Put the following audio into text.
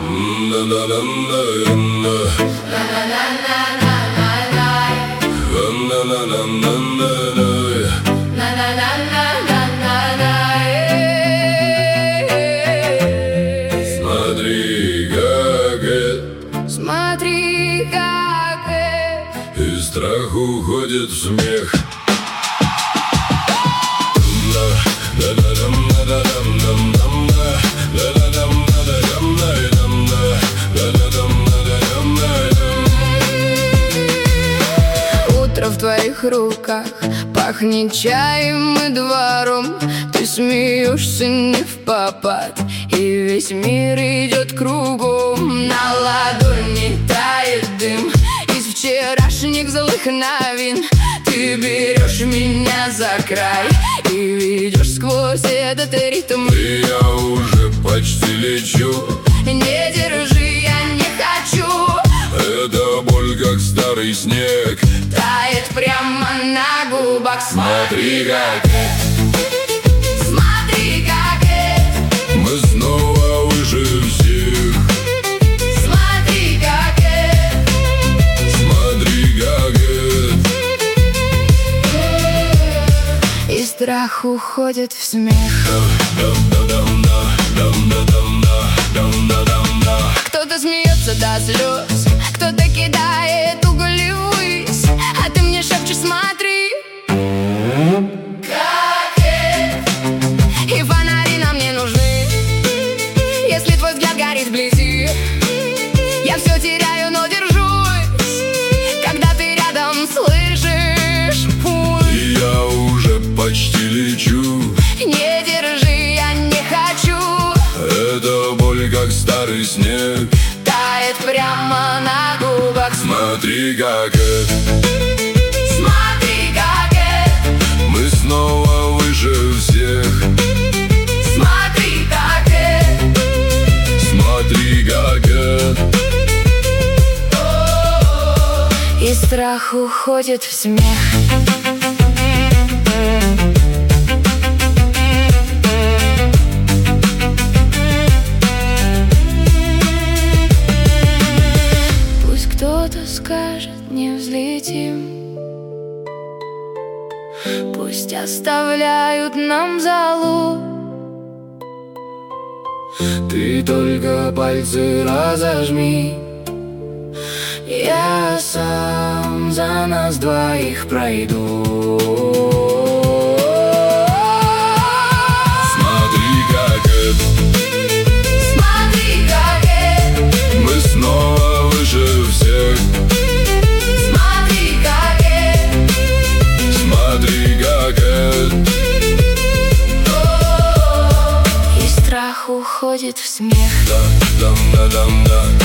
Смотри, как из страха уходит в смех. Утро в твоих руках пахнет чаем и двором. Ты смеешься не впопад, и весь мир идет кругом. На ладони тает дым из вчерашних злых новин. Ты берешь меня за край и ведешь сквозь этот ритм. И я уже почти лечу. Не держи, я не хочу. Это боль, как старый снег, тает прямо на губах. Смотри, как смотри, как мы снова выше всех. Смотри, как Смотри, как и страх уходит в смех. Кто-то смеется до слез, кто-то кидает угли ввысь, а ты мне шепчешь: смотри, как и фонари нам не нужны, если твой взгляд горит вблизи. Я все теряю, но держусь, когда ты рядом, слышишь пульс. И я уже почти лечу. Не держи, я не хочу. Это боль, как старый снег, тает прямо на губах. Смотри, как Смотри, как мы снова выше всех. Смотри, как Смотри, как и страх уходит в смех. Кто-то скажет: не взлетим. Пусть оставляют нам залу. ты только пальцы разожми. Я сам за нас двоих пройду. Смотри, как Смотри, как мы снова выше всех. Смотри, как Смотри, как и страх уходит в смех. да.